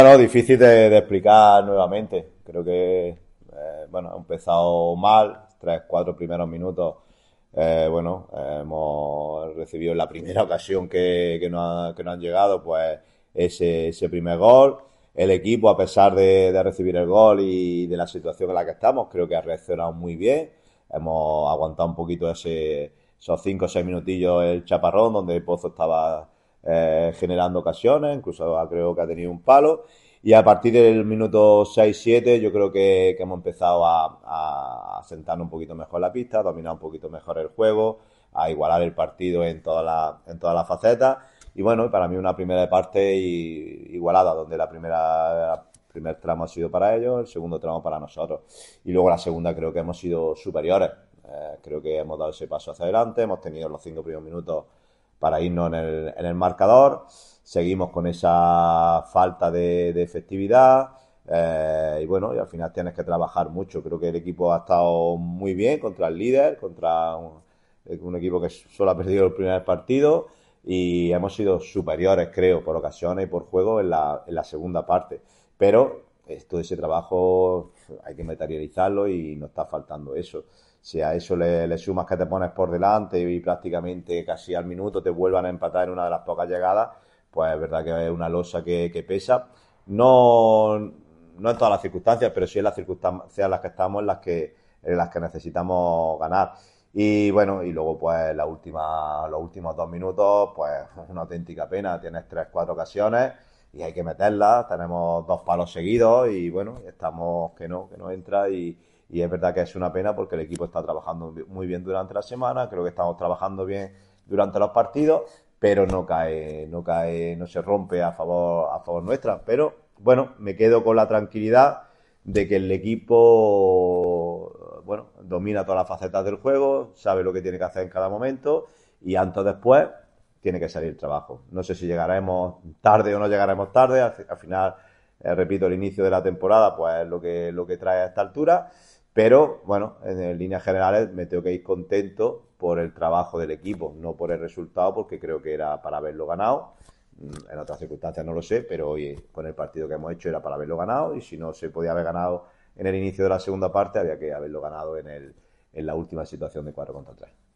Bueno, difícil de explicar nuevamente. Creo que, bueno, ha empezado mal, 3, 4 primeros minutos. Hemos recibido en la primera ocasión que nos han llegado, pues ese primer gol. El equipo, a pesar de recibir el gol y de la situación en la que estamos, creo que ha reaccionado muy bien. Hemos aguantado un poquito esos 5 o 6 minutillos el chaparrón, donde el Pozo estaba generando ocasiones, incluso creo que ha tenido un palo. Y a partir del minuto 6 7 yo creo que hemos empezado a sentarnos un poquito mejor la pista, a dominar un poquito mejor el juego, a igualar el partido en todas las facetas. Y bueno, para mí una primera parte igualada, donde el primer tramo ha sido para ellos, el segundo tramo para nosotros. Y luego la segunda creo que hemos sido superiores. Creo que hemos dado ese paso hacia adelante, hemos tenido los 5 primeros minutos para irnos en el marcador. Seguimos con esa falta de efectividad. Y bueno, y al final tienes que trabajar mucho. Creo que el equipo ha estado muy bien contra el líder, contra un equipo que solo ha perdido el primer partido. Y hemos sido superiores, creo, por ocasiones y por juego en la segunda parte. Pero todo ese trabajo hay que materializarlo y nos está faltando eso. Si a eso le sumas que te pones por delante y prácticamente casi al minuto te vuelvan a empatar en una de las pocas llegadas, pues es verdad que es una losa que pesa. No, no en todas las circunstancias, pero sí en las circunstancias en las que estamos, en las que necesitamos ganar. Y bueno, y luego pues los últimos 2 minutos, pues una auténtica pena. Tienes 3, 4 ocasiones y hay que meterlas. Tenemos 2 palos seguidos y bueno, estamos que no entra y es verdad que es una pena porque el equipo está trabajando muy bien durante la semana, creo que estamos trabajando bien durante los partidos, pero no se rompe a favor nuestra. Pero bueno, me quedo con la tranquilidad de que el equipo, bueno, domina todas las facetas del juego, sabe lo que tiene que hacer en cada momento y antes o después tiene que salir el trabajo. No sé si llegaremos tarde o no llegaremos tarde, al final, repito, el inicio de la temporada, pues es lo que trae a esta altura, pero bueno, en líneas generales me tengo que ir contento por el trabajo del equipo, no por el resultado, porque creo que era para haberlo ganado. En otras circunstancias no lo sé, pero hoy con el partido que hemos hecho era para haberlo ganado y si no se podía haber ganado en el inicio de la segunda parte había que haberlo ganado en la última situación de 4 contra 3.